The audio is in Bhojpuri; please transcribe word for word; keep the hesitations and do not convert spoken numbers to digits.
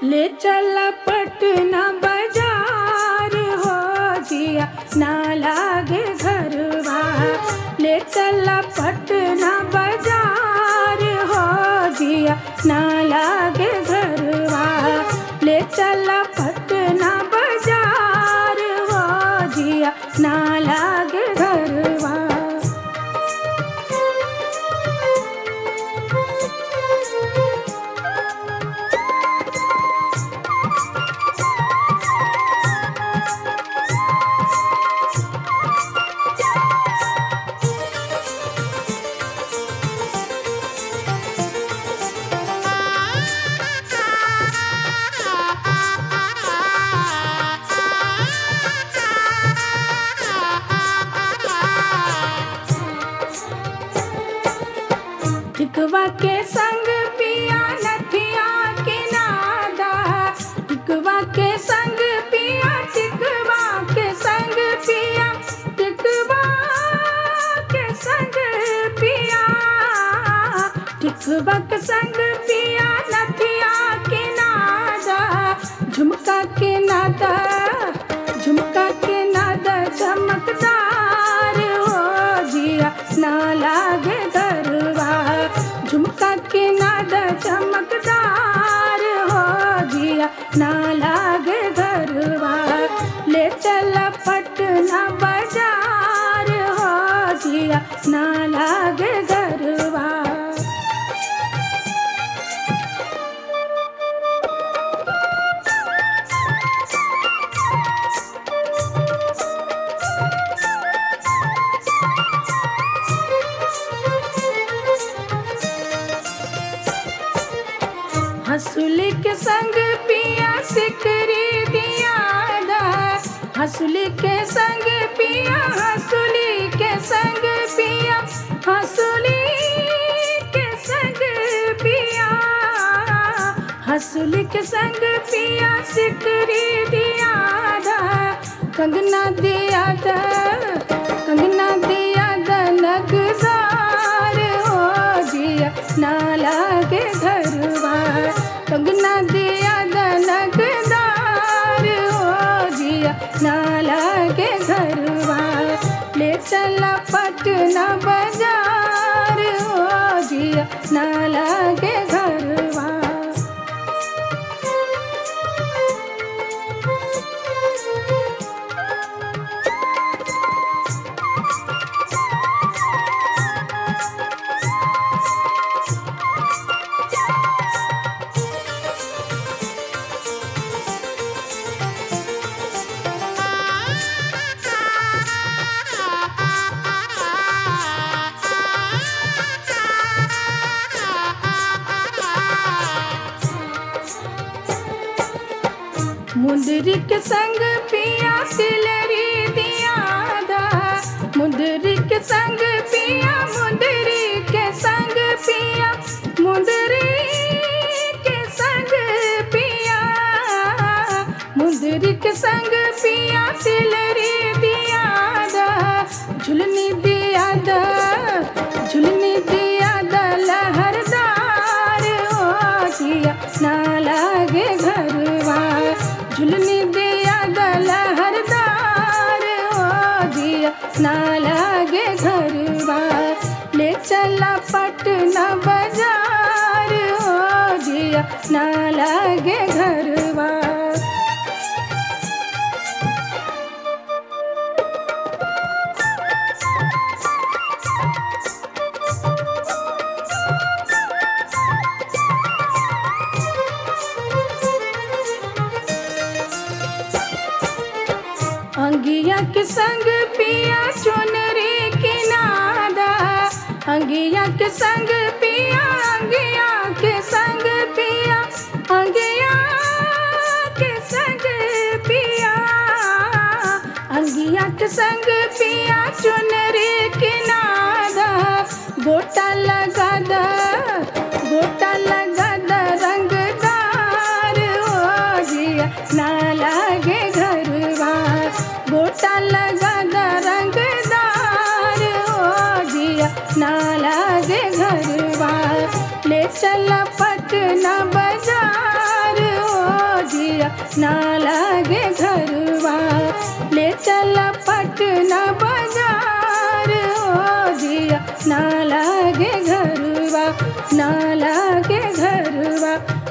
ले चला पटना बाजार हो जिया ना लागे घरवा। ले चला पटना बाजार हो जिया ना लागे घरवा। ले चला पटना बाजार हो जिया ना लागे घरवा। टिकवा के संग पिया नथिया के नादा। टिकवा के संग पिया टिकवा के संग पिया टिकवा के संग पिया टिकवा के संग पिया नथिया के नादा। झुमका के नादा झुमका के नादा चमकदार हो जिया ना लागे घरवा। झुमका के नादा चमकदार हो जिया ना लागे घरवा। ले चला पटना बाजार हो जिया ना लागे घरवा। हंसुली के संग पिया सिकरी दिया दा। हंसुली के संग पिया हंसुली के संग पिया हंसुली के संग पिया हंसुली के संग पिया सिकरी दिया दा। कंगना दिया दा कंगना दिया दा नगदार हो जिया ना लागे घरवा। कंगना दिया दा नगदार हो जिया ना लागे घरवा। ले चला पटना बाजार हो जिया ना लागे घरवा। मुंदरी के संग पिया तिलरी दिया दा। मुंदरी के संग पिया मुंदरी के संग पिया मुंदरी के संग पिया मुंदरी के संग पिया तिलरी दिया दा। झुलनी दिया दा झुलनी दिया दा लहरदार हो जिया ना लागे घरवा। झुलनी दिया दा लहरदार हो जिया ना लागे घरवा। ले चला पटना बाजार हो जिया ना लागे घरवा। अंगिया के संग पिया चुनरी के नादा। अंगिया के संग पिया अंगिया के संग पिया अंगिया के संग पिया अंगिया के संग पिया चुनरी के नादा। गोटा लगा दा गोटा लगा दा रंगदार हो जिया ना लागे घरवा। गोटा लगा दा रंगदार हो जिया ना लागे घरवा। ले चला पटना बाजार हो ना लागे घरवा, ले चल पटना बाजार ओ जिया, ना लागे घरवा, ना लागे घरवा।